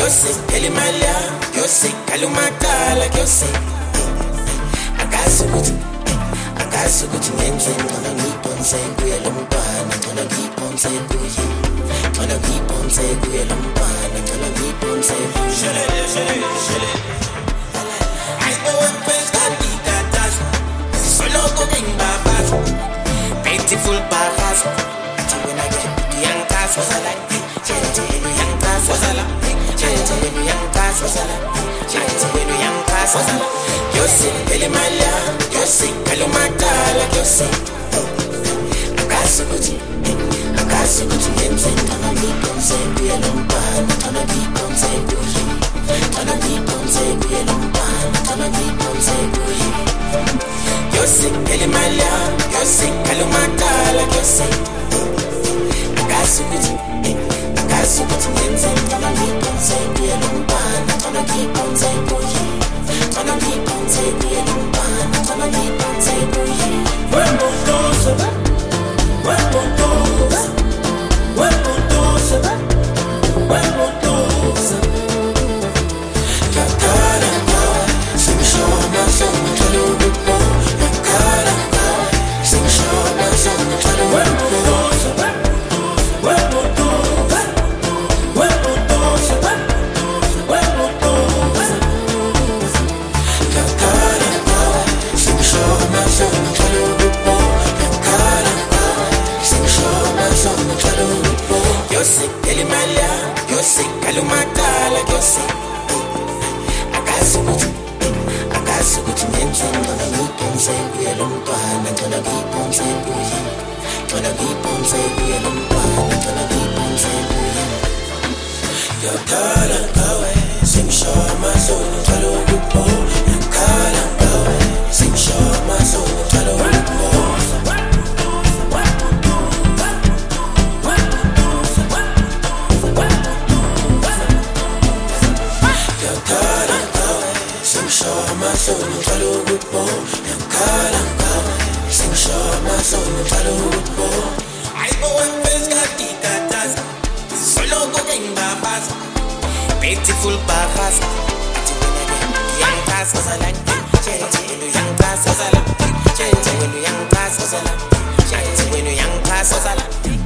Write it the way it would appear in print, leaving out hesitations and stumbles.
Yose, Elimalia, Yose, Kalumatala, Yose. Akasukuti, Nenzin, gonna keep on saying, Kuyalumpana, gonna keep on saying, gonna keep on saying, Kuyalumpana, gonna keep on saying, Shele. I know I'm first, can't be that task. Solo cooking babas, beautiful babas. When I get the young cast, was I like, young cast, was I like, young cast, was I like, young cast, was I like. Yose, Elimalia, Yose, Kalumatala, Yose. Akasukuti, Nenzin, gonna keep on saying, Kuyalumpana, gonna keep on saying, gonna keep on saying, Kuyalumpana, gonna keep on saying, Yose, Elimalia, Yose, Kalumatala, Yose. Akasukuti, Nenzin, gonna keep on saying, Kuyalumpana, gonna keep on saying, gonna keep on saying, Kuyalumpana, gonna keep on saying, Yose, Elimalia, Yose, Kalumatala, Yose. Akasukuti, Nenzin, gonna keep on saying, Kuyalumpana, gonna keep on saying, gonna keep on saying, Kuyalumpana, gonna keep on saying, Yakala, Kawe, sing Shama, so Talo, Rupo, Yakala, Kawe, sing Shama, so Talo, Rupo. Shama sono talo rupo, yakala kawe. Sing shama sono talo rupo. I go and face gatita tas. Solo cooking babas, beautiful babas. Young tas was a like, young tas was a like, young tas was a like, young tas was a like.